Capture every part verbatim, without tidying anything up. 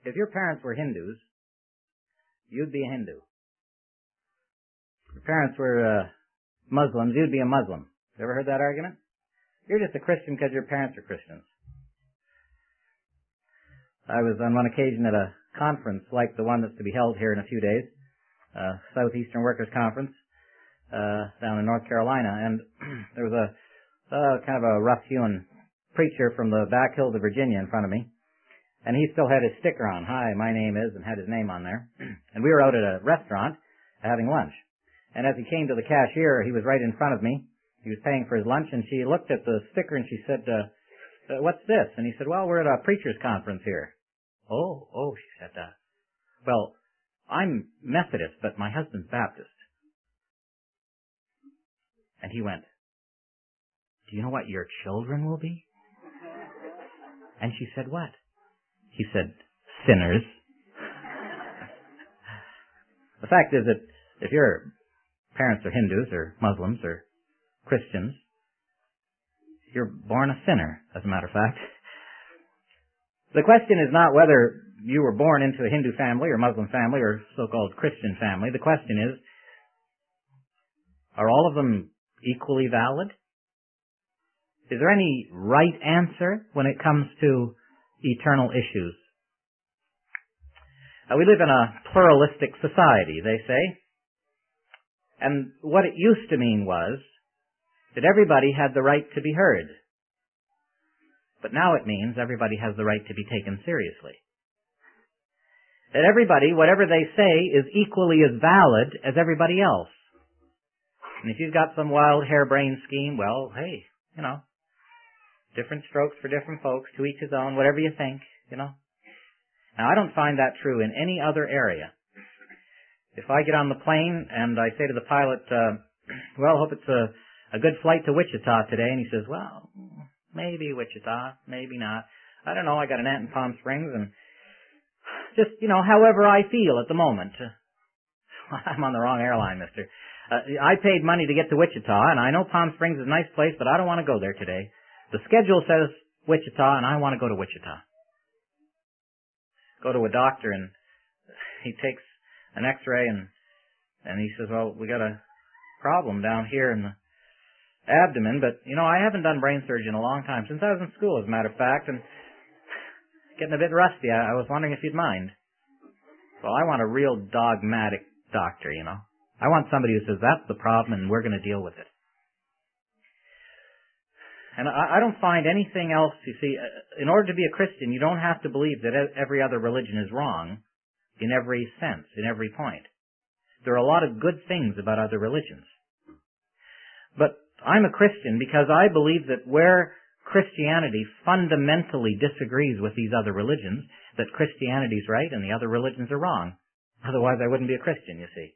If your parents were Hindus, you'd be a Hindu. If your parents were uh, Muslims, you'd be a Muslim. You ever heard that argument? You're just a Christian because your parents are Christians. I was on one occasion at a conference like the one that's to be held here in a few days, uh, Southeastern Workers Conference, uh, down in North Carolina, and there was a uh, kind of a rough-hewn preacher from the back hills of Virginia in front of me, and he still had his sticker on, "Hi, my name is," and had his name on there. And we were out at a restaurant having lunch. And as he came to the cashier, he was right in front of me. He was paying for his lunch, and she looked at the sticker and she said, uh, uh, "What's this?" And he said, "Well, we're at a preacher's conference here." "Oh, oh," she said, uh, "well, I'm Methodist, but my husband's Baptist." And he went, "Do you know what your children will be?" And she said, "What?" He said, "Sinners." The fact is that if your parents are Hindus or Muslims or Christians, you're born a sinner, as a matter of fact. The question is not whether you were born into a Hindu family or Muslim family or so-called Christian family. The question is, are all of them equally valid? Is there any right answer when it comes to eternal issues? Uh, we live in a pluralistic society, they say. And what it used to mean was that everybody had the right to be heard. But now it means everybody has the right to be taken seriously. That everybody, whatever they say, is equally as valid as everybody else. And if you've got some wild harebrained scheme, well, hey, you know, different strokes for different folks, to each his own, whatever you think, you know. Now, I don't find that true in any other area. If I get on the plane and I say to the pilot, uh, well, hope it's a, a good flight to Wichita today, and he says, well, maybe Wichita, maybe not. I don't know, I got an aunt in Palm Springs, and just, you know, however I feel at the moment. I'm on the wrong airline, mister. Uh, I paid money to get to Wichita, and I know Palm Springs is a nice place, but I don't want to go there today. The schedule says Wichita, and I want to go to Wichita. Go to a doctor, and he takes an x-ray, and and he says, well, we got a problem down here in the abdomen, but, you know, I haven't done brain surgery in a long time, since I was in school, as a matter of fact, and getting a bit rusty. I, I was wondering if you'd mind. Well, I want a real dogmatic doctor, you know. I want somebody who says, that's the problem, and we're going to deal with it. And I, I don't find anything else, you see, in order to be a Christian, you don't have to believe that every other religion is wrong in every sense, in every point. There are a lot of good things about other religions. But I'm a Christian because I believe that where Christianity fundamentally disagrees with these other religions, that Christianity's right and the other religions are wrong. Otherwise I wouldn't be a Christian, you see.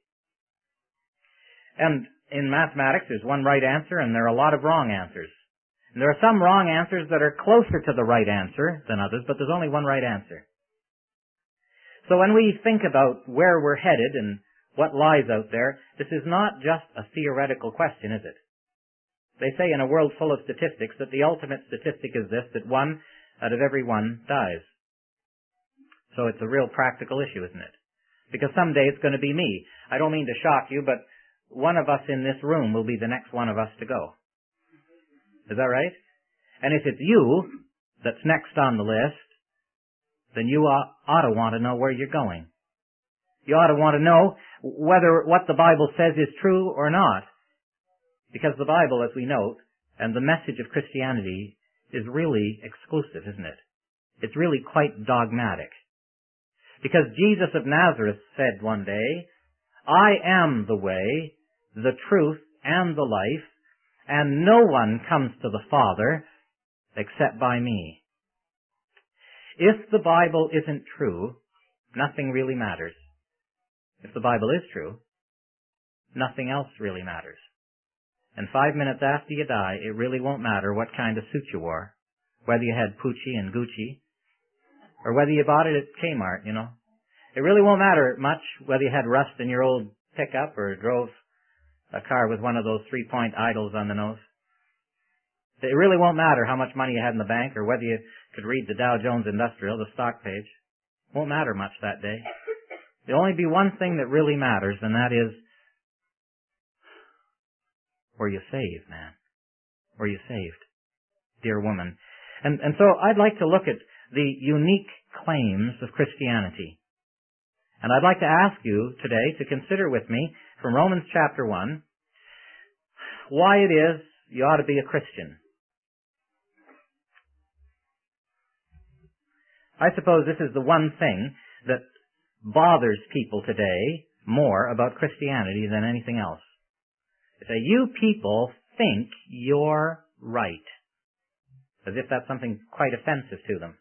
And in mathematics, there's one right answer and there are a lot of wrong answers. And there are some wrong answers that are closer to the right answer than others, but there's only one right answer. So when we think about where we're headed and what lies out there, this is not just a theoretical question, is it? They say in a world full of statistics that the ultimate statistic is this, that one out of every one dies. So it's a real practical issue, isn't it? Because someday it's going to be me. I don't mean to shock you, but one of us in this room will be the next one of us to go. Is that right? And if it's you that's next on the list, then you ought, ought to want to know where you're going. You ought to want to know whether what the Bible says is true or not. Because the Bible, as we note, and the message of Christianity is really exclusive, isn't it? It's really quite dogmatic. Because Jesus of Nazareth said one day, I am the way, the truth, and the life, and no one comes to the Father except by me. If the Bible isn't true, nothing really matters. If the Bible is true, nothing else really matters. And five minutes after you die, it really won't matter what kind of suit you wore, whether you had Pucci and Gucci, or whether you bought it at Kmart, you know. It really won't matter much whether you had rust in your old pickup or drove a car with one of those three-point idols on the nose. It really won't matter how much money you had in the bank or whether you could read the Dow Jones Industrial, the stock page. Won't matter much that day. There'll only be one thing that really matters, and that is, were you saved, man? Were you saved, dear woman? And, and so I'd like to look at the unique claims of Christianity. And I'd like to ask you today to consider with me from Romans chapter one why it is you ought to be a Christian. I suppose this is the one thing that bothers people today more about Christianity than anything else. They say, you people think you're right. As if that's something quite offensive to them.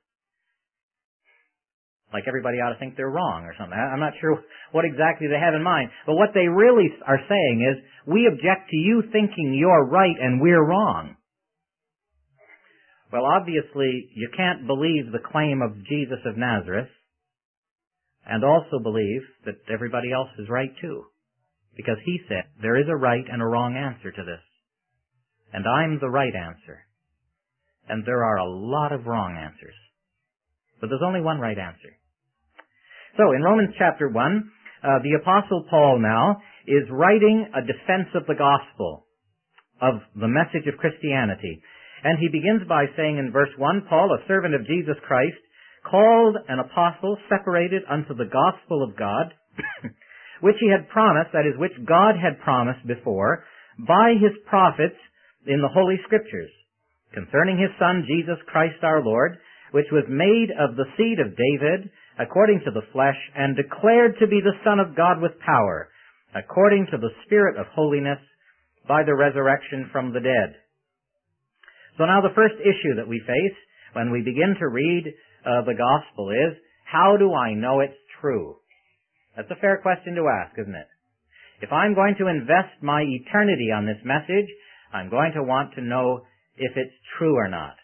Like everybody ought to think they're wrong or something. I'm not sure what exactly they have in mind. But what they really are saying is, we object to you thinking you're right and we're wrong. Well, obviously, you can't believe the claim of Jesus of Nazareth and also believe that everybody else is right too. Because he said, there is a right and a wrong answer to this. And I'm the right answer. And there are a lot of wrong answers. But there's only one right answer. So, in Romans chapter one, uh, the Apostle Paul now is writing a defense of the gospel, of the message of Christianity. And he begins by saying in verse one, Paul, a servant of Jesus Christ, called an apostle, separated unto the gospel of God, which he had promised, that is, which God had promised before, by his prophets in the Holy Scriptures, concerning his Son, Jesus Christ our Lord, which was made of the seed of David, according to the flesh, and declared to be the Son of God with power, according to the Spirit of holiness, by the resurrection from the dead. So now the first issue that we face when we begin to read uh, the gospel is, how do I know it's true? That's a fair question to ask, isn't it? If I'm going to invest my eternity on this message, I'm going to want to know if it's true or not.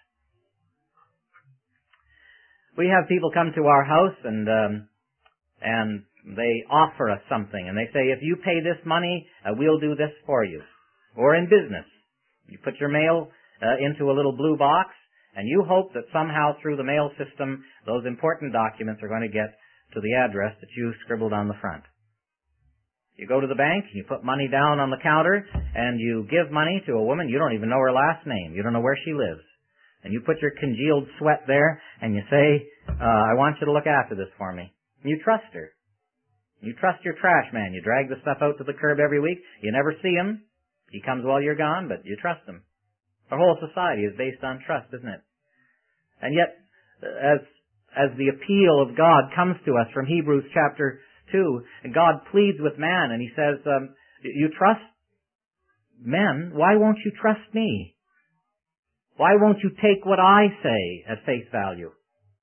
We have people come to our house and um, and they offer us something, and they say, if you pay this money, uh, we'll do this for you. Or in business, you put your mail uh, into a little blue box, and you hope that somehow through the mail system, those important documents are going to get to the address that you scribbled on the front. You go to the bank, you put money down on the counter, and you give money to a woman, you don't even know her last name, you don't know where she lives. And you put your congealed sweat there, and you say, uh, I want you to look after this for me. And you trust her. You trust your trash man. You drag the stuff out to the curb every week. You never see him. He comes while you're gone, but you trust him. Our whole society is based on trust, isn't it? And yet, as as the appeal of God comes to us from Hebrews chapter two, and God pleads with man, and he says, um, you trust men, why won't you trust me? Why won't you take what I say at face value?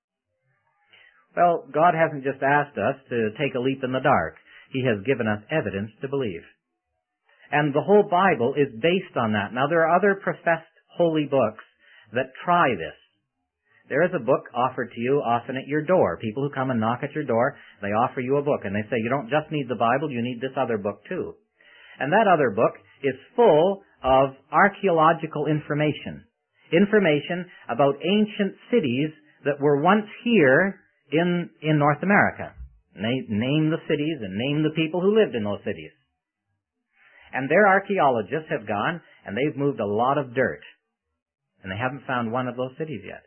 Well, God hasn't just asked us to take a leap in the dark. He has given us evidence to believe. And the whole Bible is based on that. Now, there are other professed holy books that try this. There is a book offered to you often at your door. People who come and knock at your door, they offer you a book, and they say, you don't just need the Bible, you need this other book too. And that other book is full of archaeological information. Information about ancient cities that were once here in, in North America. Name, name the cities and name the people who lived in those cities. And their archaeologists have gone and they've moved a lot of dirt. And they haven't found one of those cities yet.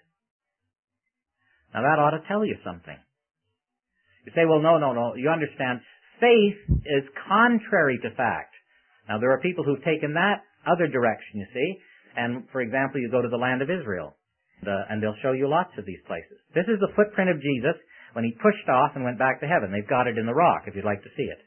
Now that ought to tell you something. You say, well, no, no, no, you understand, faith is contrary to fact. Now there are people who've taken that other direction, you see. And, for example, you go to the land of Israel, the, and they'll show you lots of these places. This is the footprint of Jesus when he pushed off and went back to heaven. They've got it in the rock, if you'd like to see it.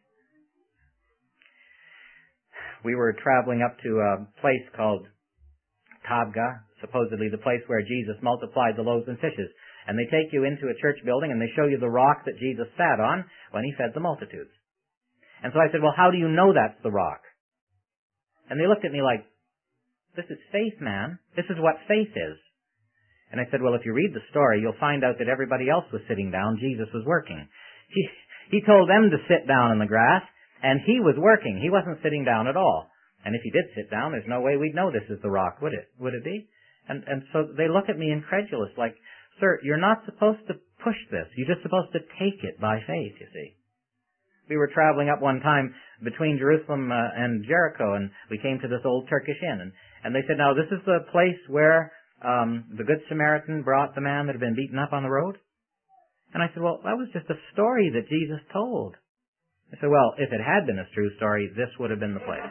We were traveling up to a place called Tabgha, supposedly the place where Jesus multiplied the loaves and fishes. And they take you into a church building and they show you the rock that Jesus sat on when he fed the multitudes. And so I said, well, how do you know that's the rock? And they looked at me like, this is faith, man. This is what faith is. And I said, well, if you read the story, you'll find out that everybody else was sitting down. Jesus was working. He, he told them to sit down in the grass, and he was working. He wasn't sitting down at all. And if he did sit down, there's no way we'd know this is the rock, would it? Would it be? And, and so they look at me incredulous, like, sir, you're not supposed to push this. You're just supposed to take it by faith, you see. We were traveling up one time between Jerusalem uh, and Jericho, and we came to this old Turkish inn. And, and they said, now, this is the place where um, the Good Samaritan brought the man that had been beaten up on the road. And I said, well, that was just a story that Jesus told. I said, well, if it had been a true story, this would have been the place.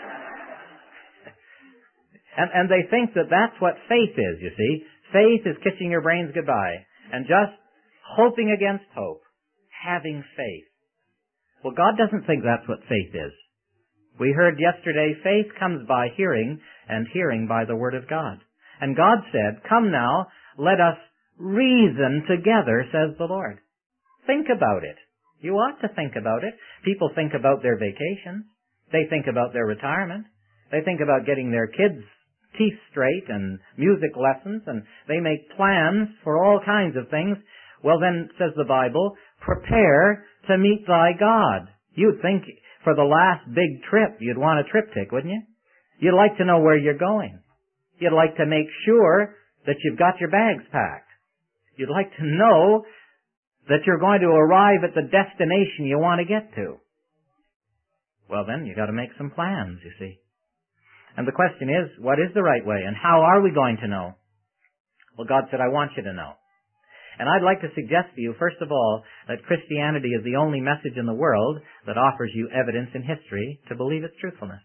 and, and they think that that's what faith is, you see. Faith is kissing your brains goodbye and just hoping against hope, having faith. Well, God doesn't think that's what faith is. We heard yesterday, faith comes by hearing, and hearing by the Word of God. And God said, come now, let us reason together, says the Lord. Think about it. You ought to think about it. People think about their vacations. They think about their retirement. They think about getting their kids' teeth straight and music lessons, and they make plans for all kinds of things. Well then, says the Bible, prepare to meet thy God. You'd think for the last big trip, you'd want a triptych, wouldn't you? You'd like to know where you're going. You'd like to make sure that you've got your bags packed. You'd like to know that you're going to arrive at the destination you want to get to. Well then, you've got to make some plans, you see. And the question is, what is the right way, and how are we going to know? Well, God said, I want you to know. And I'd like to suggest to you, first of all, that Christianity is the only message in the world that offers you evidence in history to believe its truthfulness.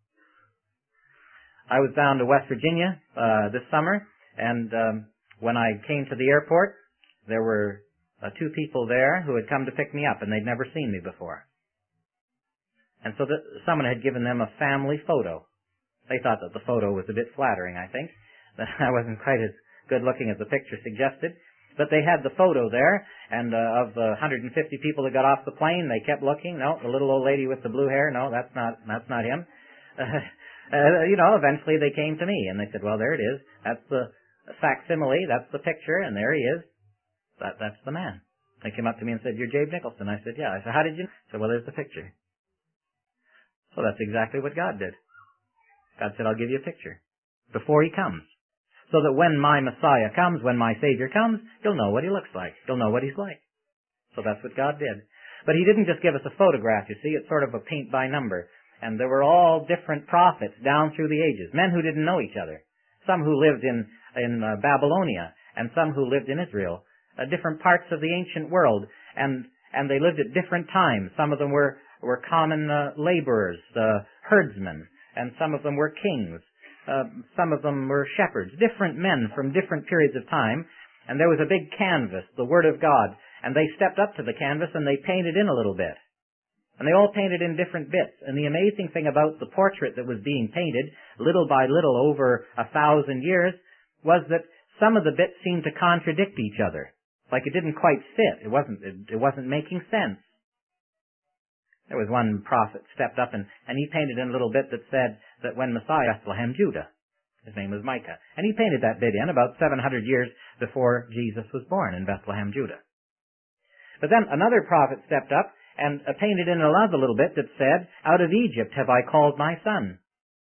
I was down to West Virginia uh, this summer, and um, when I came to the airport, there were uh, two people there who had come to pick me up, and they'd never seen me before. And so the, someone had given them a family photo. They thought that the photo was a bit flattering, I think. That I wasn't quite as good looking as the picture suggested. But they had the photo there, and uh, of the one hundred fifty people that got off the plane, they kept looking. No, the little old lady with the blue hair, no, that's not that's not him. Uh, uh, you know, eventually they came to me, and they said, well, there it is. That's the facsimile, that's the picture, and there he is. That That's the man. They came up to me and said, you're Jabe Nicholson. I said, yeah. I said, how did you know? I said, well, there's the picture. So that's exactly what God did. God said, I'll give you a picture before he comes. So that when my Messiah comes, when my Savior comes, you'll know what he looks like. You'll know what he's like. So that's what God did. But he didn't just give us a photograph, you see. It's sort of a paint by number. And there were all different prophets down through the ages, men who didn't know each other. Some who lived in, in uh, Babylonia, and some who lived in Israel. Uh, different parts of the ancient world. And, and they lived at different times. Some of them were, were common uh, laborers, uh, herdsmen, and some of them were kings. Uh, some of them were shepherds, different men from different periods of time, and there was a big canvas, the Word of God, and they stepped up to the canvas and they painted in a little bit. And they all painted in different bits. And the amazing thing about the portrait that was being painted, little by little over a thousand years, was that some of the bits seemed to contradict each other. Like it didn't quite fit. It wasn't, it, it wasn't making sense. There was one prophet stepped up and, and he painted in a little bit that said that when Messiah, Bethlehem, Judah. His name was Micah. And he painted that bit in about seven hundred years before Jesus was born in Bethlehem, Judah. But then another prophet stepped up and uh, painted in another little bit that said, out of Egypt have I called my son.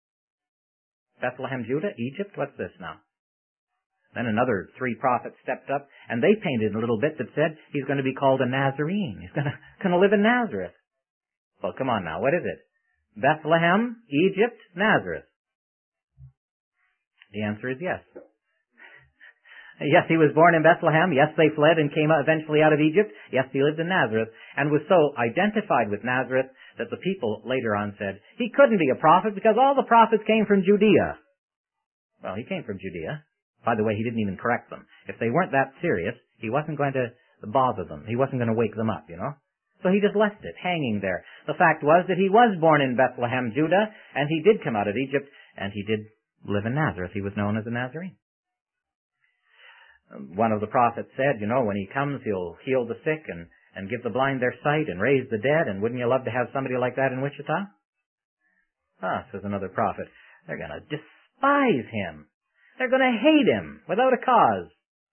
Bethlehem, Judah, Egypt, what's this now? Then another three prophets stepped up and they painted a little bit that said he's going to be called a Nazarene. He's going to, going to live in Nazareth. Well, come on now, what is it? Bethlehem, Egypt, Nazareth. The answer is yes. Yes, he was born in Bethlehem. Yes, they fled and came eventually out of Egypt. Yes, he lived in Nazareth and was so identified with Nazareth that the people later on said, he couldn't be a prophet because all the prophets came from Judea. Well, he came from Judea. By the way, he didn't even correct them. If they weren't that serious, he wasn't going to bother them. He wasn't going to wake them up, you know. So he just left it hanging there. The fact was that he was born in Bethlehem, Judah, and he did come out of Egypt, and he did live in Nazareth. He was known as a Nazarene. One of the prophets said, you know, when he comes, he'll heal the sick and, and give the blind their sight and raise the dead, and wouldn't you love to have somebody like that in Wichita? Ah, says another prophet, they're going to despise him. They're going to hate him without a cause.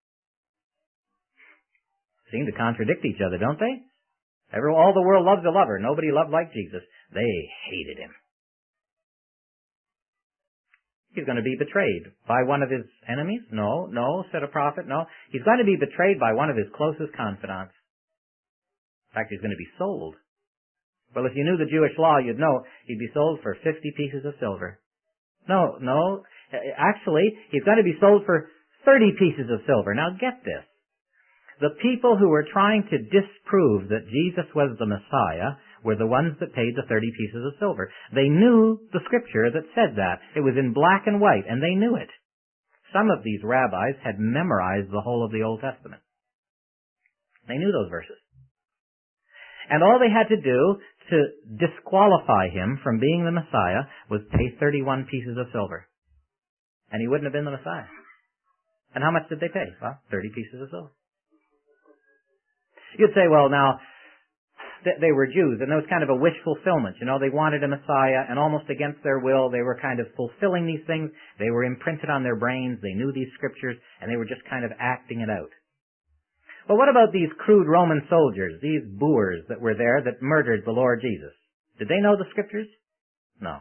Seem to contradict each other, don't they? Every, all the world loves a lover. Nobody loved like Jesus. They hated him. He's going to be betrayed by one of his enemies? No, no, said a prophet, no. He's going to be betrayed by one of his closest confidants. In fact, he's going to be sold. Well, if you knew the Jewish law, you'd know he'd be sold for fifty pieces of silver. No, no, actually, he's going to be sold for thirty pieces of silver. Now get this. The people who were trying to disprove that Jesus was the Messiah were the ones that paid the thirty pieces of silver. They knew the scripture that said that. It was in black and white, and they knew it. Some of these rabbis had memorized the whole of the Old Testament. They knew those verses. And all they had to do to disqualify him from being the Messiah was pay thirty-one pieces of silver. And he wouldn't have been the Messiah. And how much did they pay? Well, thirty pieces of silver. You'd say, well, now, they were Jews, and there was kind of a wish fulfillment. You know, they wanted a Messiah, and almost against their will, they were kind of fulfilling these things. They were imprinted on their brains. They knew these scriptures, and they were just kind of acting it out. Well, what about these crude Roman soldiers, these boors that were there that murdered the Lord Jesus? Did they know the scriptures? No.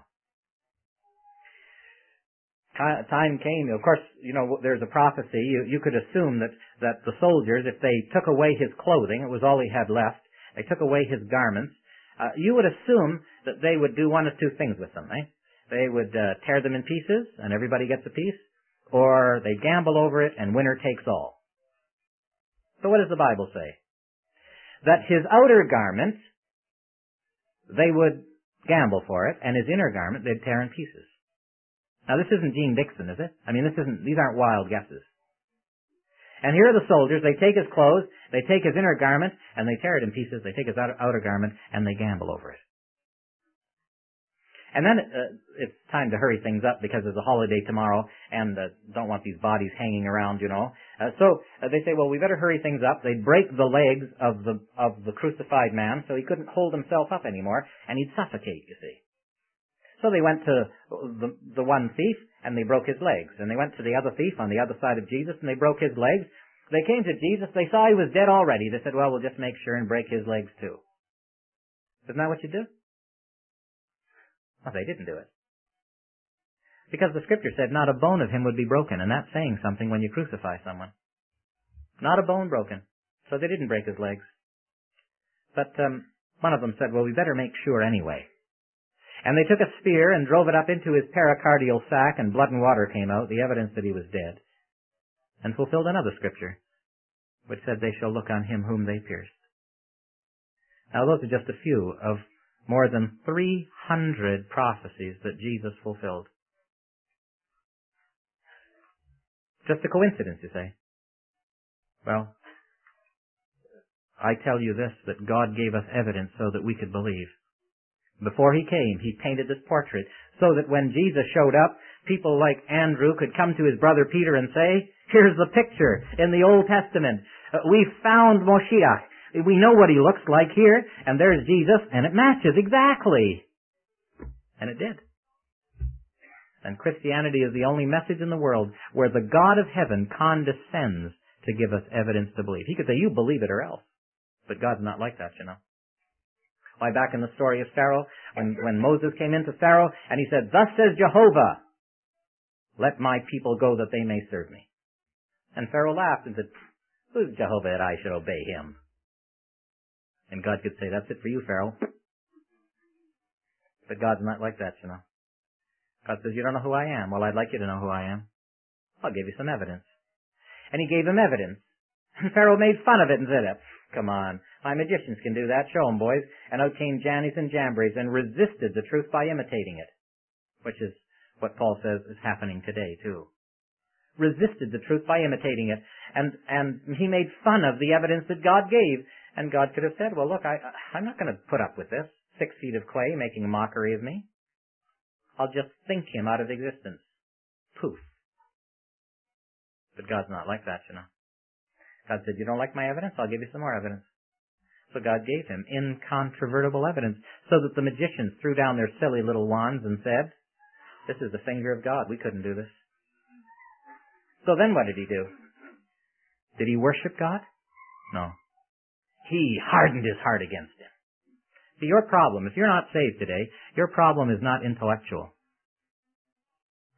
Time came, of course, you know, there's a prophecy. You, you could assume that, that the soldiers, if they took away his clothing, it was all he had left, they took away his garments, uh, you would assume that they would do one of two things with them, eh? They would uh, tear them in pieces, and everybody gets a piece, or they gamble over it, and winner takes all. So what does the Bible say? That his outer garment, they would gamble for it, and his inner garment they'd tear in pieces. Now this isn't Gene Dixon, is it? I mean, this isn't, these aren't wild guesses. And here are the soldiers, they take his clothes, they take his inner garment, and they tear it in pieces, they take his outer, outer garment, and they gamble over it. And then uh, it's time to hurry things up because there's a holiday tomorrow, and uh, don't want these bodies hanging around, you know. Uh, so uh, they say, well, we better hurry things up. They'd break the legs of the of the crucified man, so he couldn't hold himself up anymore, and he'd suffocate, you see. So they went to the, the one thief, and they broke his legs. And they went to the other thief on the other side of Jesus, and they broke his legs. They came to Jesus. They saw he was dead already. They said, well, we'll just make sure and break his legs too. Isn't that what you do? Well, they didn't do it. Because the scripture said not a bone of him would be broken, and that's saying something when you crucify someone. Not a bone broken. So they didn't break his legs. But um, one of them said, well, we better make sure anyway. And they took a spear and drove it up into his pericardial sac, and blood and water came out, the evidence that he was dead, and fulfilled another scripture, which said, they shall look on him whom they pierced. Now those are just a few of more than three hundred prophecies that Jesus fulfilled. Just a coincidence, you say? Well, I tell you this, that God gave us evidence so that we could believe. Before he came, he painted this portrait so that when Jesus showed up, people like Andrew could come to his brother Peter and say, here's the picture in the Old Testament. Uh, we found Moshiach. We know what he looks like here, and there's Jesus, and it matches exactly. And it did. And Christianity is the only message in the world where the God of heaven condescends to give us evidence to believe. He could say, you believe it or else. But God's not like that, you know. Why, back in the story of Pharaoh, when, when Moses came into Pharaoh, and he said, thus says Jehovah, let my people go that they may serve me. And Pharaoh laughed and said, who's Jehovah that I should obey him? And God could say, that's it for you, Pharaoh. But God's not like that, you know. God says, you don't know who I am. Well, I'd like you to know who I am. I'll give you some evidence. And he gave him evidence. And Pharaoh made fun of it and said, come on, my magicians can do that. Show them, boys. And out came Jannes and Jambres and resisted the truth by imitating it, which is what Paul says is happening today, too. Resisted the truth by imitating it. And, and he made fun of the evidence that God gave. And God could have said, well, look, I, I'm not going to put up with this. Six feet of clay making a mockery of me. I'll just think him out of existence. Poof. But God's not like that, you know. God said, you don't like my evidence? I'll give you some more evidence. So God gave him incontrovertible evidence so that the magicians threw down their silly little wands and said, this is the finger of God. We couldn't do this. So then what did he do? Did he worship God? No. He hardened his heart against him. See, your problem, if you're not saved today, your problem is not intellectual.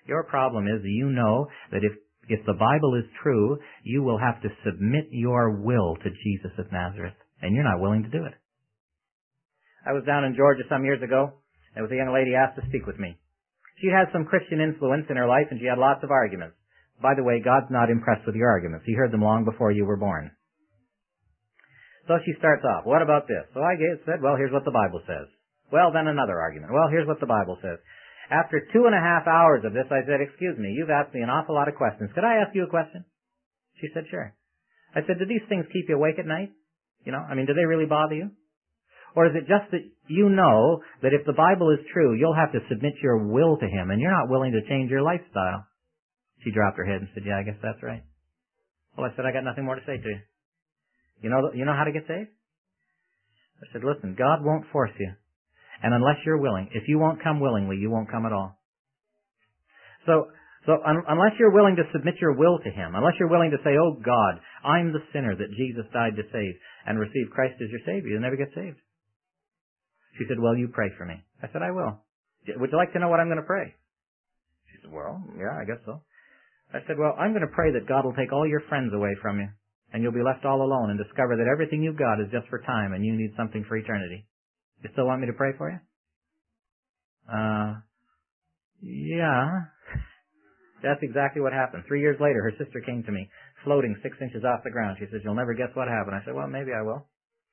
Your problem is that you know that if, if the Bible is true, you will have to submit your will to Jesus of Nazareth, and you're not willing to do it. I was down in Georgia some years ago. There was a young lady asked to speak with me. She had some Christian influence in her life, and she had lots of arguments. By the way, God's not impressed with your arguments. He heard them long before you were born. So she starts off, what about this? So I gave, said, well, here's what the Bible says. Well, then another argument. Well, here's what the Bible says. After two and a half hours of this, I said, excuse me, you've asked me an awful lot of questions. Could I ask you a question? She said, sure. I said, do these things keep you awake at night? You know, I mean, do they really bother you? Or is it just that you know that if the Bible is true, you'll have to submit your will to Him, and you're not willing to change your lifestyle? She dropped her head and said, yeah, I guess that's right. Well, I said, I got nothing more to say to you. You know, you know how to get saved? I said, listen, God won't force you. And unless you're willing, if you won't come willingly, you won't come at all. So, so un- unless you're willing to submit your will to Him, unless you're willing to say, oh God, I'm the sinner that Jesus died to save, and receive Christ as your Savior, you'll never get saved. She said, well, you pray for me. I said, I will. Would you like to know what I'm going to pray? She said, well, yeah, I guess so. I said, well, I'm going to pray that God will take all your friends away from you, and you'll be left all alone and discover that everything you've got is just for time and you need something for eternity. You still want me to pray for you? Uh, yeah. That's exactly what happened. Three years later, her sister came to me, floating six inches off the ground. She says, you'll never guess what happened. I said, well, maybe I will.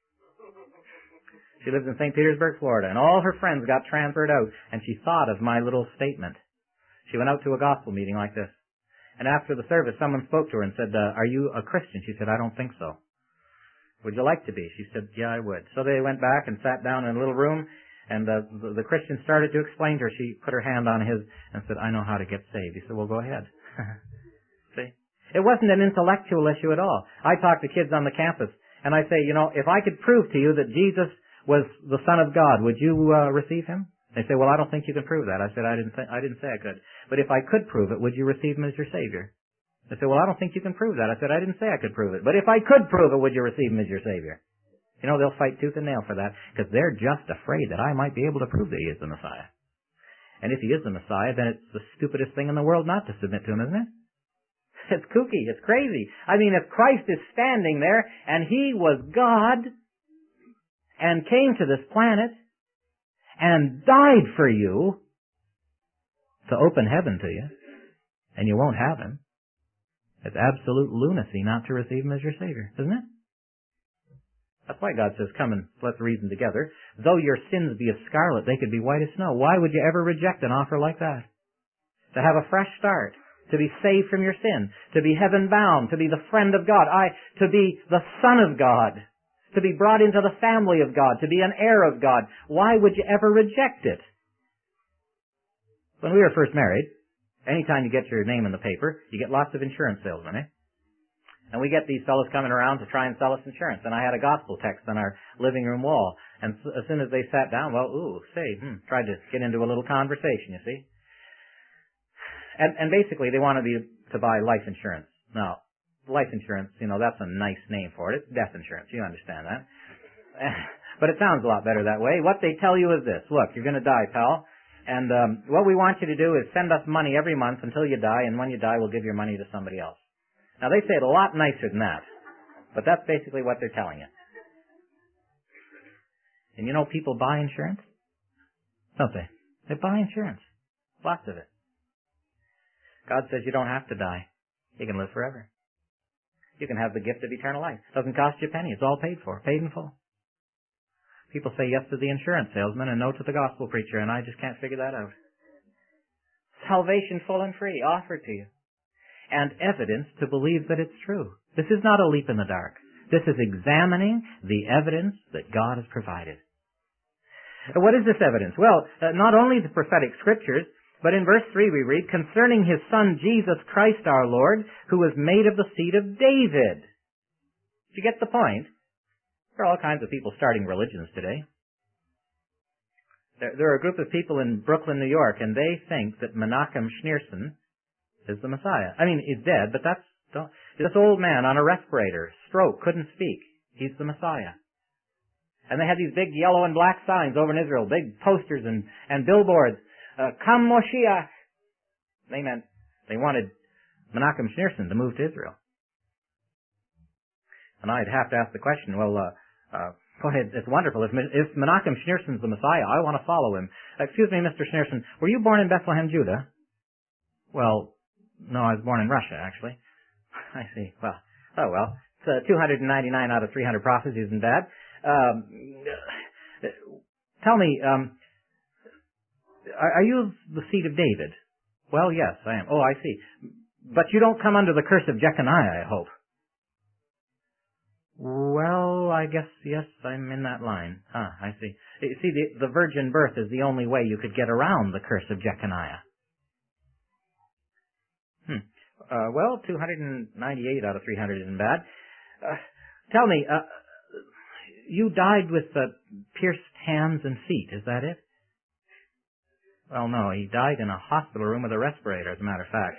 She lives in Saint Petersburg, Florida, and all her friends got transferred out, and she thought of my little statement. She went out to a gospel meeting like this. And after the service, someone spoke to her and said, uh, are you a Christian? She said, I don't think so. Would you like to be? She said, yeah, I would. So they went back and sat down in a little room, and uh, the, the Christian started to explain to her. She put her hand on his and said, I know how to get saved. He said, well, go ahead. See? It wasn't an intellectual issue at all. I talk to kids on the campus, and I say, you know, if I could prove to you that Jesus was the Son of God, would you uh, receive Him? They say, well, I don't think you can prove that. I said, I didn't, th- I didn't say I could. But if I could prove it, would you receive Him as your Savior? They say, well, I don't think you can prove that. I said, I didn't say I could prove it. But if I could prove it, would you receive Him as your Savior? You know, they'll fight tooth and nail for that because they're just afraid that I might be able to prove that He is the Messiah. And if He is the Messiah, then it's the stupidest thing in the world not to submit to Him, isn't it? It's kooky. It's crazy. I mean, if Christ is standing there and He was God and came to this planet and died for you to open heaven to you, and you won't have Him, it's absolute lunacy not to receive Him as your Savior, isn't it? That's why God says, come and let's reason together. Though your sins be as scarlet, they could be white as snow. Why would you ever reject an offer like that? To have a fresh start, to be saved from your sin, to be heaven-bound, to be the friend of God, I, to be the Son of God, to be brought into the family of God, to be an heir of God. Why would you ever reject it? When we were first married, anytime you get your name in the paper, you get lots of insurance salesmen, eh? And we get these fellows coming around to try and sell us insurance. And I had a gospel text on our living room wall. And as soon as they sat down, well, ooh, say, hmm, tried to get into a little conversation, you see. And, and basically, they wanted me to buy life insurance. Now, life insurance, you know, that's a nice name for it. It's death insurance. You understand that. But it sounds a lot better that way. What they tell you is this. Look, you're going to die, pal. And um, what we want you to do is send us money every month until you die, and when you die, we'll give your money to somebody else. Now, they say it a lot nicer than that, but that's basically what they're telling you. And you know people buy insurance? Don't they? They buy insurance. Lots of it. God says you don't have to die. You can live forever. You can have the gift of eternal life. It doesn't cost you a penny. It's all paid for, paid in full. People say yes to the insurance salesman and no to the gospel preacher, and I just can't figure that out. Salvation full and free, offered to you. And evidence to believe that it's true. This is not a leap in the dark. This is examining the evidence that God has provided. What is this evidence? Well, uh, not only the prophetic scriptures, but in verse three we read, concerning His Son Jesus Christ our Lord, who was made of the seed of David. Did you get the point? There are all kinds of people starting religions today. There, there are a group of people in Brooklyn, New York, and they think that Menachem Schneerson is the Messiah. I mean, he's dead, but that's don't, this old man on a respirator, stroke, couldn't speak. He's the Messiah. And they had these big yellow and black signs over in Israel, big posters and, and billboards. Uh, Come Moshiach. They meant they wanted Menachem Schneerson to move to Israel. And I'd have to ask the question, well, uh, uh, go ahead, it's wonderful. If, if Menachem Schneerson's the Messiah, I want to follow him. Excuse me, Mister Schneerson, were you born in Bethlehem, Judah? Well, no, I was born in Russia, actually. I see. Well, oh well. It's uh, two hundred ninety-nine out of three hundred prophecies isn't bad. Um, tell me, um, are, are you the seed of David? Well, yes, I am. Oh, I see. But you don't come under the curse of Jeconiah, I hope. Well, I guess, yes, I'm in that line. Ah, I see. You see, the, the virgin birth is the only way you could get around the curse of Jeconiah. Hmm. Uh, well, two hundred ninety-eight out of three hundred isn't bad. Uh, tell me, uh, you died with uh, pierced hands and feet, is that it? Well, no, he died in a hospital room with a respirator, as a matter of fact.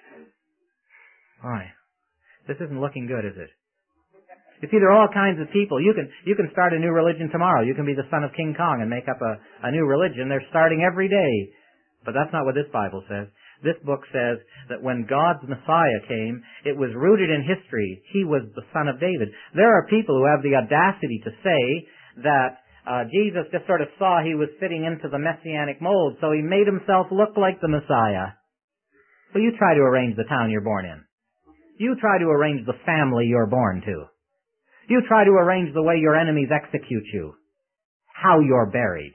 Boy, this isn't looking good, is it? You see, there are all kinds of people. You can you can start a new religion tomorrow. You can be the son of King Kong and make up a, a new religion. They're starting every day. But that's not what this Bible says. This book says that when God's Messiah came, it was rooted in history. He was the son of David. There are people who have the audacity to say that uh, Jesus just sort of saw he was fitting into the messianic mold, so he made himself look like the Messiah. Well, you try to arrange the town you're born in. You try to arrange the family you're born to. You try to arrange the way your enemies execute you. How you're buried.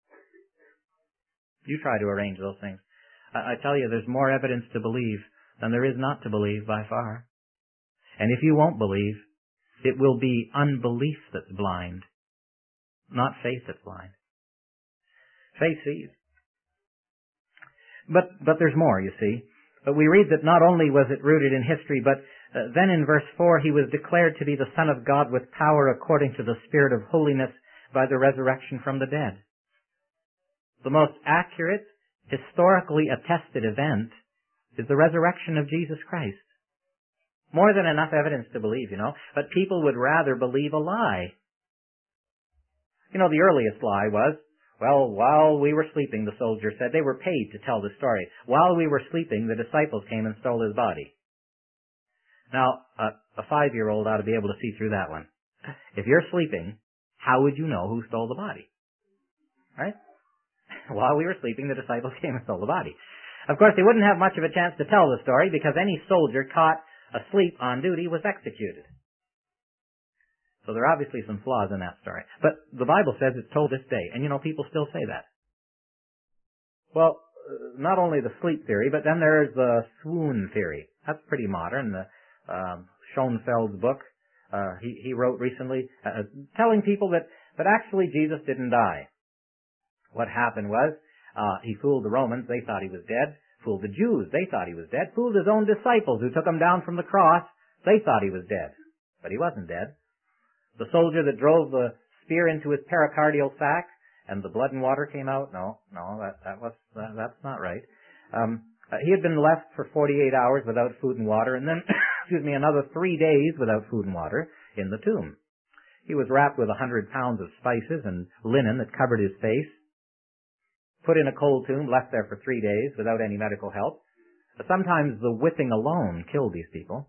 You try to arrange those things. I tell you, there's more evidence to believe than there is not to believe by far. And if you won't believe, it will be unbelief that's blind, not faith that's blind. Faith sees. But, but there's more, you see. But we read that not only was it rooted in history, but uh, then in verse four, he was declared to be the Son of God with power according to the Spirit of holiness by the resurrection from the dead. The most accurate, historically attested event is the resurrection of Jesus Christ. More than enough evidence to believe, you know, but people would rather believe a lie. You know, the earliest lie was, well, while we were sleeping, the soldier said, they were paid to tell the story. While we were sleeping, the disciples came and stole his body. Now, a, a five-year-old ought to be able to see through that one. If you're sleeping, how would you know who stole the body? Right? While we were sleeping, the disciples came and stole the body. Of course, they wouldn't have much of a chance to tell the story because any soldier caught asleep on duty was executed. So there are obviously some flaws in that story. But the Bible says it's told this day. And you know, people still say that. Well, not only the sleep theory, but then there's the swoon theory. That's pretty modern. The um, Schoenfeld's book, uh, he, he wrote recently, uh, telling people that, that actually Jesus didn't die. What happened was, uh, he fooled the Romans, they thought he was dead. Fooled the Jews, they thought he was dead. Fooled his own disciples who took him down from the cross, they thought he was dead. But he wasn't dead. The soldier that drove the spear into his pericardial sac and the blood and water came out, no, no, that, that was, that, that's not right. Um, uh, he had been left for forty-eight hours without food and water and then, excuse me, another three days without food and water in the tomb. He was wrapped with a hundred pounds of spices and linen that covered his face. Put in a cold tomb, left there for three days without any medical help. Sometimes the whipping alone killed these people.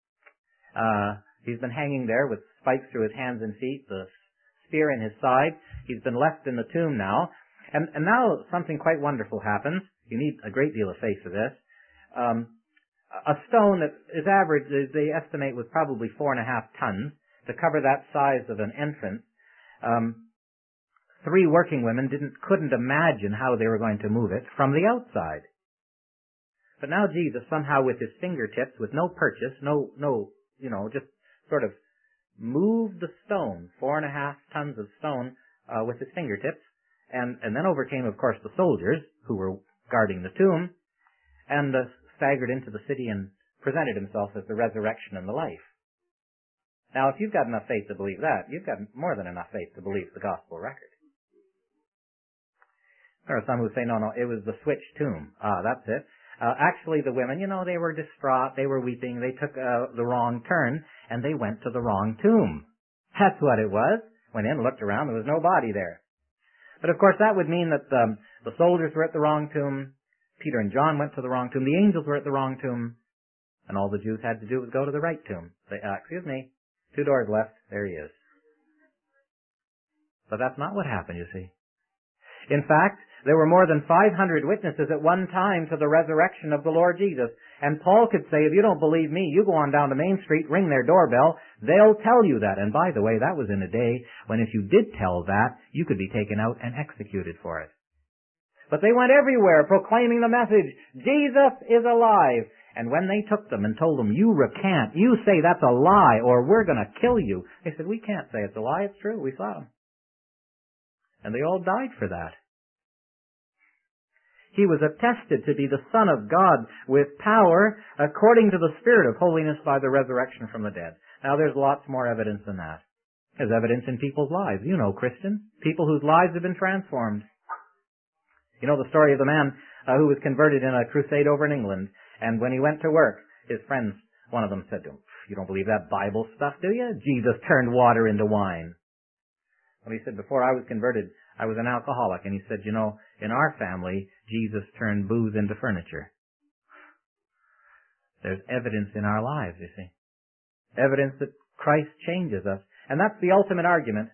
Uh, he's been hanging there with spikes through his hands and feet, the spear in his side. He's been left in the tomb now. And, and now something quite wonderful happens. You need a great deal of faith for this. Um, a stone that is average, they estimate, was probably four and a half tons to cover that size of an entrance. Um, Three working women didn't, couldn't imagine how they were going to move it from the outside. But now Jesus, somehow with his fingertips, with no purchase, no, no, you know, just sort of moved the stone, four and a half tons of stone, uh, with his fingertips, and, and then overcame, of course, the soldiers who were guarding the tomb, and uh, staggered into the city and presented himself as the resurrection and the life. Now, if you've got enough faith to believe that, you've got more than enough faith to believe the gospel record. There are some who say, no, no, it was the switched tomb. Ah, that's it. Uh, actually, the women, you know, they were distraught, they were weeping, they took uh, the wrong turn, and they went to the wrong tomb. That's what it was. Went in, looked around, there was no body there. But of course, that would mean that um, the soldiers were at the wrong tomb, Peter and John went to the wrong tomb. The angels were at the wrong tomb. And all the Jews had to do was go to the right tomb. Say, uh, excuse me, two doors left. There he is. But that's not what happened, you see. In fact, there were more than five hundred witnesses at one time to the resurrection of the Lord Jesus. And Paul could say, if you don't believe me, you go on down to Main Street, ring their doorbell, they'll tell you that. And by the way, that was in a day when if you did tell that, you could be taken out and executed for it. But they went everywhere proclaiming the message, Jesus is alive. And when they took them and told them, you recant, you say that's a lie or we're going to kill you, they said, we can't say it's a lie, it's true, we saw him. And they all died for that. He was attested to be the Son of God with power according to the Spirit of holiness by the resurrection from the dead. Now there's lots more evidence than that. There's evidence in people's lives. You know Christians, people whose lives have been transformed. You know the story of the man uh, who was converted in a crusade over in England, and when he went to work, his friends, one of them said to him, you don't believe that Bible stuff, do you? Jesus turned water into wine. Well, he said, before I was converted, I was an alcoholic. And he said, you know, in our family, Jesus turned booze into furniture. There's evidence in our lives, you see. Evidence that Christ changes us. And that's the ultimate argument.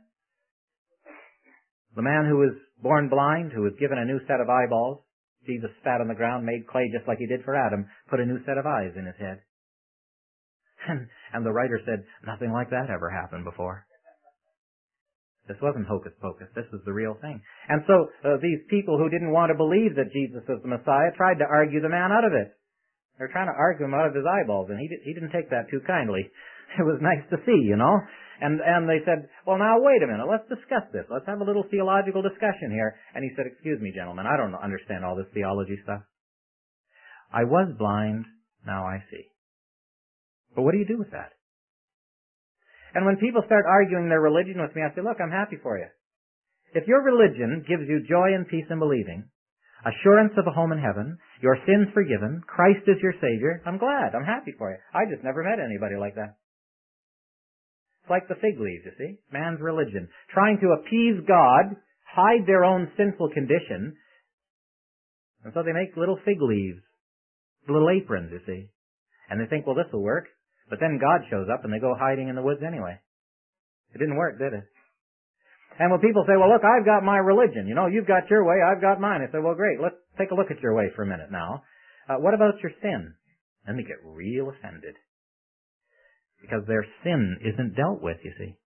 The man who was born blind, who was given a new set of eyeballs, Jesus spat on the ground, made clay just like he did for Adam, put a new set of eyes in his head. And, and the writer said, nothing like that ever happened before. This wasn't hocus pocus. This was the real thing. And so uh, these people who didn't want to believe that Jesus was the Messiah tried to argue the man out of it. They're trying to argue him out of his eyeballs, and he, did, he didn't take that too kindly. It was nice to see, you know. And, and they said, well, now, wait a minute. Let's discuss this. Let's have a little theological discussion here. And he said, excuse me, gentlemen, I don't understand all this theology stuff. I was blind. Now I see. But what do you do with that? And when people start arguing their religion with me, I say, look, I'm happy for you. If your religion gives you joy and peace in believing, assurance of a home in heaven, your sins forgiven, Christ is your Savior, I'm glad. I'm happy for you. I just never met anybody like that. It's like the fig leaves, you see. Man's religion. Trying to appease God, hide their own sinful condition, and so they make little fig leaves, little aprons, you see. And they think, well, this will work. But then God shows up and they go hiding in the woods anyway. It didn't work, did it? And when people say, well, look, I've got my religion. You know, you've got your way, I've got mine. I say, well, great. Let's take a look at your way for a minute now. Uh, what about your sin? Then they get real offended. Because their sin isn't dealt with, you see.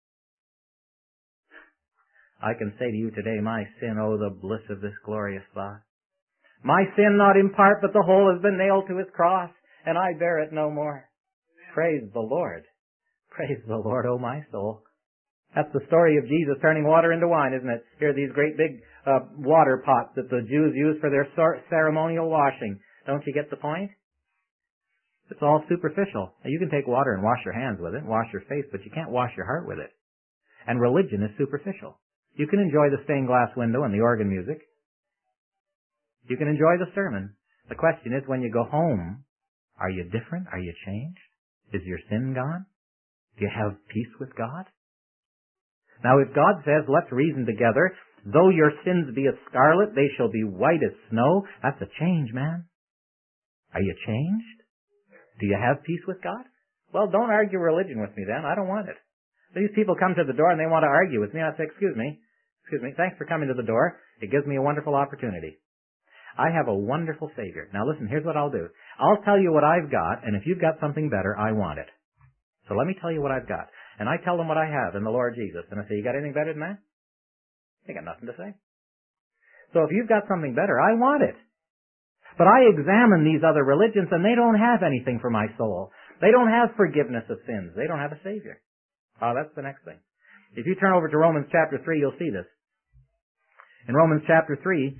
I can say to you today, my sin, oh, the bliss of this glorious thought. My sin not in part, but the whole has been nailed to his cross, and I bear it no more. Praise the Lord. Praise the Lord, oh my soul. That's the story of Jesus turning water into wine, isn't it? Here are these great big uh, water pots that the Jews use for their ceremonial washing. Don't you get the point? It's all superficial. Now, you can take water and wash your hands with it, wash your face, but you can't wash your heart with it. And religion is superficial. You can enjoy the stained glass window and the organ music. You can enjoy the sermon. The question is, when you go home, are you different? Are you changed? Is your sin gone? Do you have peace with God? Now, if God says, let's reason together, though your sins be as scarlet, they shall be white as snow, that's a change, man. Are you changed? Do you have peace with God? Well, don't argue religion with me then. I don't want it. These people come to the door and they want to argue with me. I say, excuse me, excuse me, thanks for coming to the door. It gives me a wonderful opportunity. I have a wonderful Savior. Now listen, here's what I'll do. I'll tell you what I've got, and if you've got something better, I want it. So let me tell you what I've got. And I tell them what I have in the Lord Jesus. And I say, you got anything better than that? They got nothing to say. So if you've got something better, I want it. But I examine these other religions, and they don't have anything for my soul. They don't have forgiveness of sins. They don't have a Savior. Oh, that's the next thing. If you turn over to Romans chapter three, you'll see this. In Romans chapter three,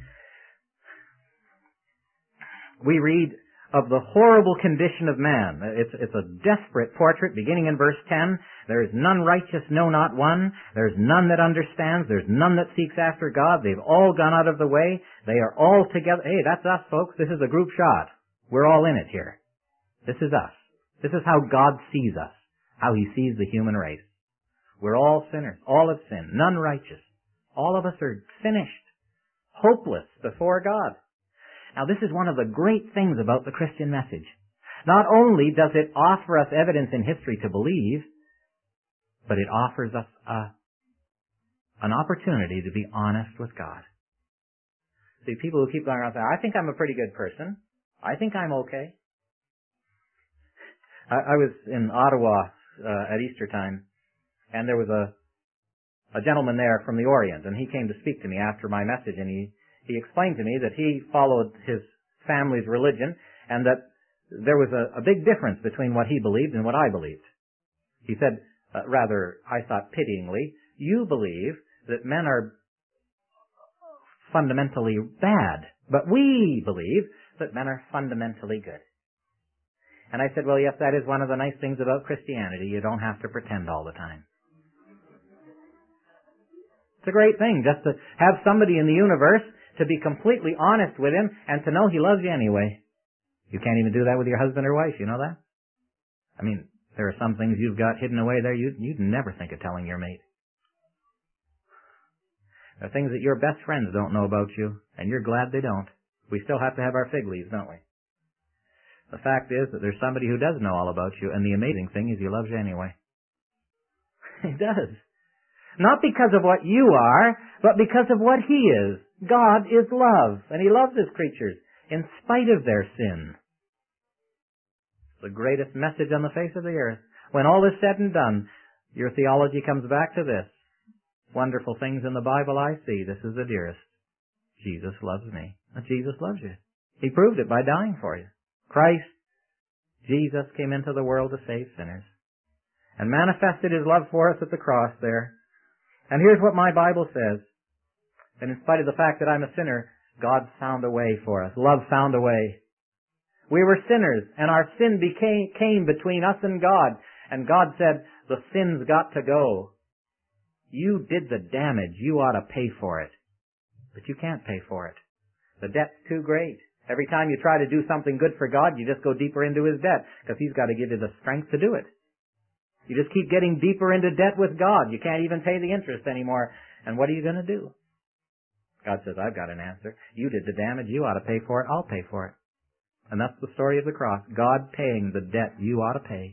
we read of the horrible condition of man. It's, it's a desperate portrait, beginning in verse ten. There is none righteous, no, not one. There's none that understands. There's none that seeks after God. They've all gone out of the way. They are all together. Hey, that's us, folks. This is a group shot. We're all in it here. This is us. This is how God sees us, how He sees the human race. We're all sinners. All have sinned. None righteous. All of us are finished, hopeless before God. Now, this is one of the great things about the Christian message. Not only does it offer us evidence in history to believe, but it offers us a, an opportunity to be honest with God. See, people who keep going around saying, I think I'm a pretty good person. I think I'm okay. I, I was in Ottawa uh, at Easter time, and there was a, a gentleman there from the Orient, and he came to speak to me after my message, and he, he explained to me that he followed his family's religion, and that there was a, a big difference between what he believed and what I believed. He said, uh, rather, I thought pityingly, you believe that men are fundamentally bad, but we believe that men are fundamentally good. And I said, well, yes, that is one of the nice things about Christianity. You don't have to pretend all the time. It's a great thing just to have somebody in the universe to be completely honest with him and to know he loves you anyway. You can't even do that with your husband or wife, you know that? I mean, there are some things you've got hidden away there you'd, you'd never think of telling your mate. There are things that your best friends don't know about you, and you're glad they don't. We still have to have our fig leaves, don't we? The fact is that there's somebody who does know all about you, and the amazing thing is he loves you anyway. He does. Not because of what you are, but because of what he is. God is love, and he loves his creatures in spite of their sin. It's the greatest message on the face of the earth. When all is said and done, your theology comes back to this. Wonderful things in the Bible I see. This is the dearest. Jesus loves me. And Jesus loves you. He proved it by dying for you. Christ, Jesus, came into the world to save sinners and manifested his love for us at the cross there. And here's what my Bible says. And in spite of the fact that I'm a sinner, God found a way for us. Love found a way. We were sinners, and our sin became, came between us and God. And God said, the sin's got to go. You did the damage. You ought to pay for it. But you can't pay for it. The debt's too great. Every time you try to do something good for God, you just go deeper into his debt, because he's got to give you the strength to do it. You just keep getting deeper into debt with God. You can't even pay the interest anymore. And what are you going to do? God says, I've got an answer. You did the damage. You ought to pay for it. I'll pay for it. And that's the story of the cross. God paying the debt you ought to pay.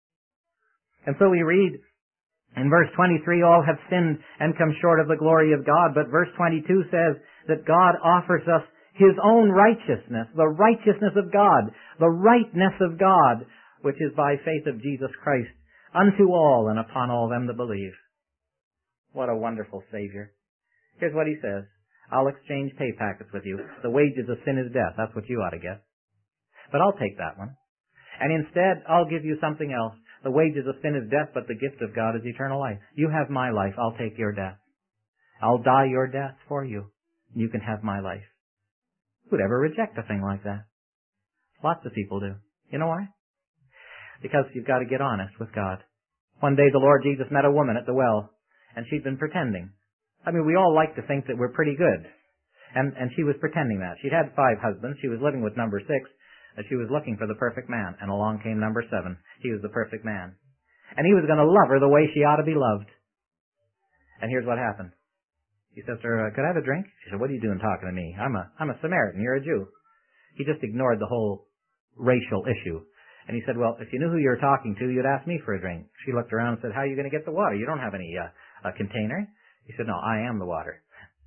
And so we read in verse twenty-three, all have sinned and come short of the glory of God. But verse twenty-two says that God offers us his own righteousness, the righteousness of God, the rightness of God, which is by faith of Jesus Christ, unto all and upon all them that believe. What a wonderful Savior. Here's what he says. I'll exchange pay packets with you. The wages of sin is death. That's what you ought to get. But I'll take that one. And instead, I'll give you something else. The wages of sin is death, but the gift of God is eternal life. You have my life. I'll take your death. I'll die your death for you. You can have my life. Who'd ever reject a thing like that? Lots of people do. You know why? Because you've got to get honest with God. One day the Lord Jesus met a woman at the well, and she'd been pretending. I mean, we all like to think that we're pretty good. And, and she was pretending that. She'd had five husbands. She was living with number six. And she was looking for the perfect man. And along came number seven. He was the perfect man. And he was going to love her the way she ought to be loved. And here's what happened. He says to her, could I have a drink? She said, what are you doing talking to me? I'm a, I'm a Samaritan. You're a Jew. He just ignored the whole racial issue. And he said, well, if you knew who you were talking to, you'd ask me for a drink. She looked around and said, how are you going to get the water? You don't have any uh, a container. He said, no, I am the water.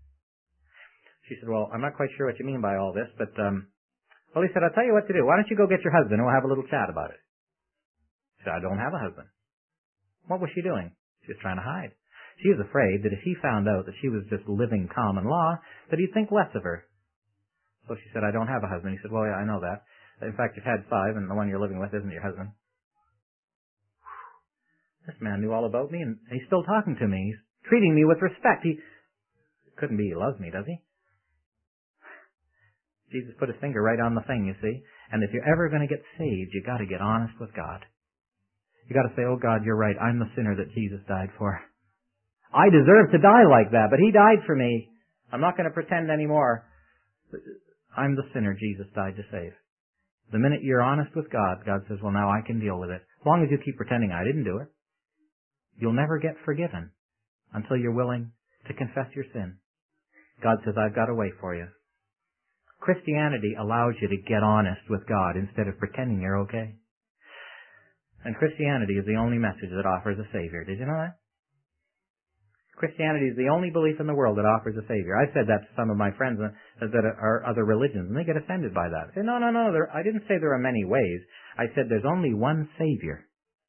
She said, well, I'm not quite sure what you mean by all this, but, um, well, he said, I'll tell you what to do. Why don't you go get your husband and we'll have a little chat about it? She said, I don't have a husband. What was she doing? She was trying to hide. She was afraid that if he found out that she was just living common law, that he'd think less of her. So she said, I don't have a husband. He said, well, yeah, I know that. In fact, you've had five, and the one you're living with isn't your husband. This man knew all about me, and he's still talking to me. He's treating me with respect. He couldn't be he loves me, does he? Jesus put his finger right on the thing, you see. And if you're ever going to get saved, you got to get honest with God. You got to say, oh God, you're right. I'm the sinner that Jesus died for. I deserve to die like that, but he died for me. I'm not going to pretend anymore. I'm the sinner Jesus died to save. The minute you're honest with God, God says, well, now I can deal with it. As long as you keep pretending I didn't do it, you'll never get forgiven until you're willing to confess your sin. God says, I've got a way for you. Christianity allows you to get honest with God instead of pretending you're okay. And Christianity is the only message that offers a Savior. Did you know that? Christianity is the only belief in the world that offers a Savior. I said that to some of my friends that are other religions, and they get offended by that. They say, no, no, no, there, I didn't say there are many ways. I said there's only one Savior.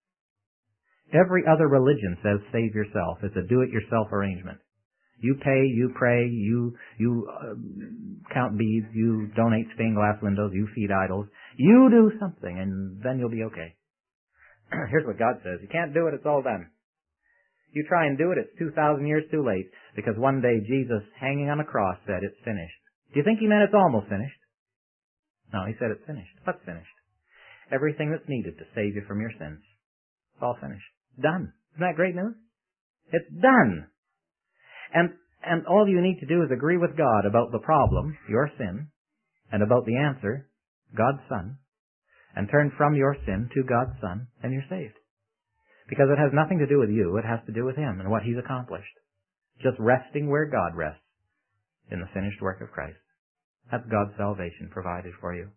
Every other religion says save yourself. It's a do-it-yourself arrangement. You pay, you pray, you you uh, count beads, you donate stained glass windows, you feed idols. You do something, and then you'll be okay. Here's what God says. You can't do it, it's all done. You try and do it, it's two thousand years too late, because one day Jesus, hanging on a cross, said, it's finished. Do you think he meant it's almost finished? No, he said it's finished. What's finished? Everything that's needed to save you from your sins. It's all finished. Done. Isn't that great news? It's done. And and all you need to do is agree with God about the problem, your sin, and about the answer, God's Son, and turn from your sin to God's Son, and you're saved. Because it has nothing to do with you, it has to do with Him and what He's accomplished. Just resting where God rests, in the finished work of Christ. That's God's salvation provided for you.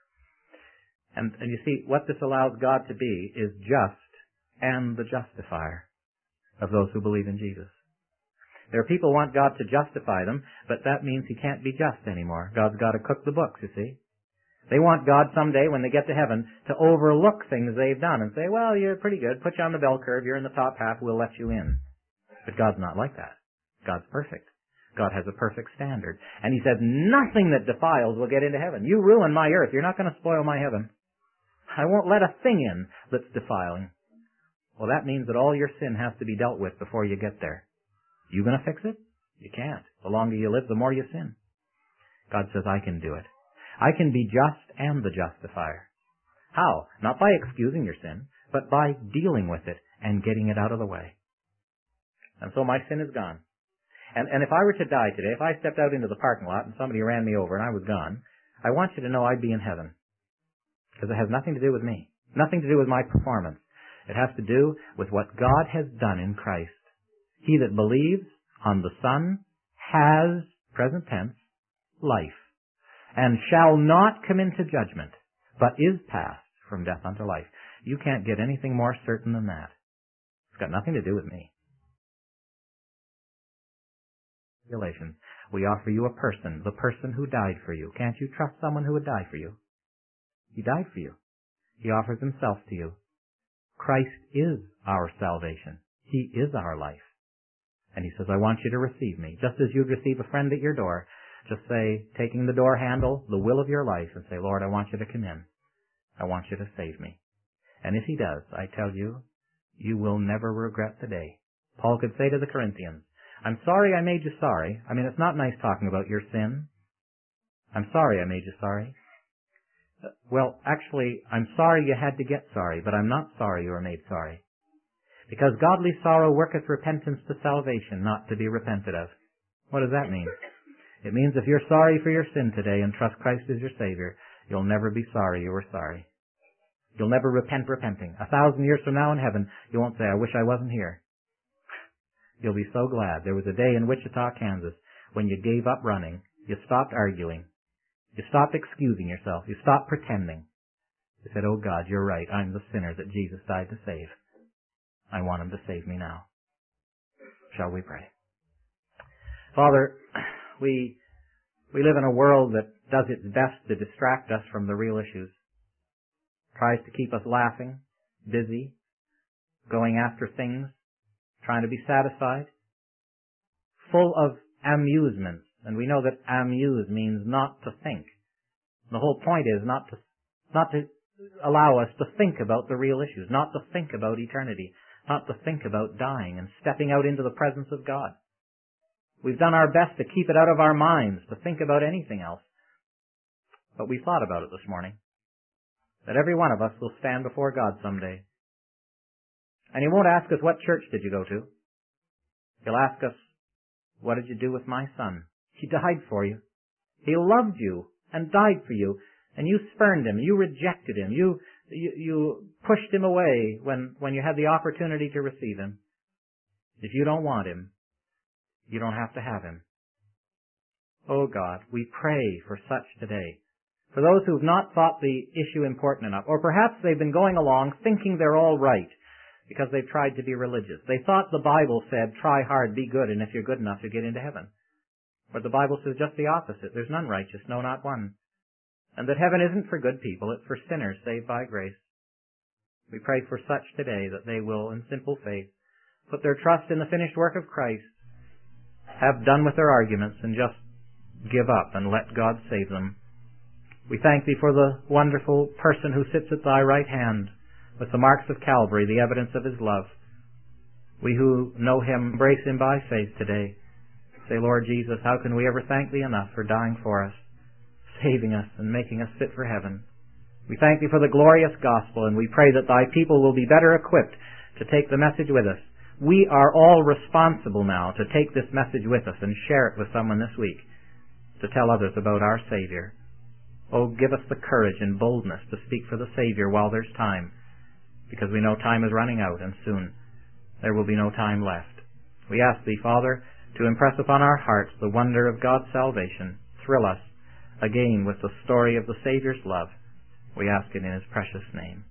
And, and you see, what this allows God to be is just and the justifier of those who believe in Jesus. There are people who want God to justify them, but that means He can't be just anymore. God's got to cook the books, you see. They want God someday, when they get to heaven, to overlook things they've done and say, well, you're pretty good, put you on the bell curve, you're in the top half, we'll let you in. But God's not like that. God's perfect. God has a perfect standard. And He says, nothing that defiles will get into heaven. You ruin my earth, you're not going to spoil my heaven. I won't let a thing in that's defiling. Well, that means that all your sin has to be dealt with before you get there. You going to fix it? You can't. The longer you live, the more you sin. God says, I can do it. I can be just and the justifier. How? Not by excusing your sin, but by dealing with it and getting it out of the way. And so my sin is gone. And, and if I were to die today, if I stepped out into the parking lot and somebody ran me over and I was gone, I want you to know I'd be in heaven. Because it has nothing to do with me. Nothing to do with my performance. It has to do with what God has done in Christ. He that believes on the Son has, present tense, life, and shall not come into judgment, but is passed from death unto life. You can't get anything more certain than that. It's got nothing to do with me. Galatians, we offer you a person, the person who died for you. Can't you trust someone who would die for you? He died for you. He offers Himself to you. Christ is our salvation. He is our life. And He says, I want you to receive me. Just as you'd receive a friend at your door, just say, taking the door handle, the will of your life, and say, Lord, I want you to come in. I want you to save me. And if He does, I tell you, you will never regret the day. Paul could say to the Corinthians, I'm sorry I made you sorry. I mean, it's not nice talking about your sin. I'm sorry I made you sorry. Well, actually, I'm sorry you had to get sorry, but I'm not sorry you were made sorry. Because godly sorrow worketh repentance to salvation, not to be repented of. What does that mean? It means if you're sorry for your sin today and trust Christ as your Savior, you'll never be sorry you were sorry. You'll never repent repenting. A thousand years from now in heaven, you won't say, I wish I wasn't here. You'll be so glad. There was a day in Wichita, Kansas, when you gave up running. You stopped arguing. You stopped excusing yourself. You stopped pretending. You said, oh God, you're right. I'm the sinner that Jesus died to save. I want Him to save me now. Shall we pray? Father, we we live in a world that does its best to distract us from the real issues. Tries to keep us laughing, busy, going after things, trying to be satisfied, full of amusements. And we know that amuse means not to think. The whole point is not to not to allow us to think about the real issues, not to think about eternity, not to think about dying and stepping out into the presence of God. We've done our best to keep it out of our minds, to think about anything else. But we thought about it this morning, that every one of us will stand before God someday. And He won't ask us, what church did you go to? He'll ask us, what did you do with my son? He died for you. He loved you and died for you. And you spurned Him. You rejected Him. You, you, you pushed Him away when, when you had the opportunity to receive Him. If you don't want Him, you don't have to have Him. Oh God, we pray for such today. For those who have not thought the issue important enough, or perhaps they've been going along thinking they're all right because they've tried to be religious. They thought the Bible said, try hard, be good, and if you're good enough, you get into heaven. But the Bible says just the opposite. There's none righteous, no, not one. And that heaven isn't for good people, it's for sinners saved by grace. We pray for such today that they will, in simple faith, put their trust in the finished work of Christ, have done with their arguments, and just give up and let God save them. We thank Thee for the wonderful person who sits at Thy right hand with the marks of Calvary, the evidence of His love. We who know Him embrace Him by faith today. Say, Lord Jesus, how can we ever thank Thee enough for dying for us, saving us, and making us fit for heaven? We thank Thee for the glorious gospel, and we pray that Thy people will be better equipped to take the message with us. We are all responsible now to take this message with us and share it with someone this week, to tell others about our Savior. Oh, give us the courage and boldness to speak for the Savior while there's time, because we know time is running out, and soon there will be no time left. We ask Thee, Father, to impress upon our hearts the wonder of God's salvation. Thrill us again with the story of the Savior's love. We ask it in His precious name.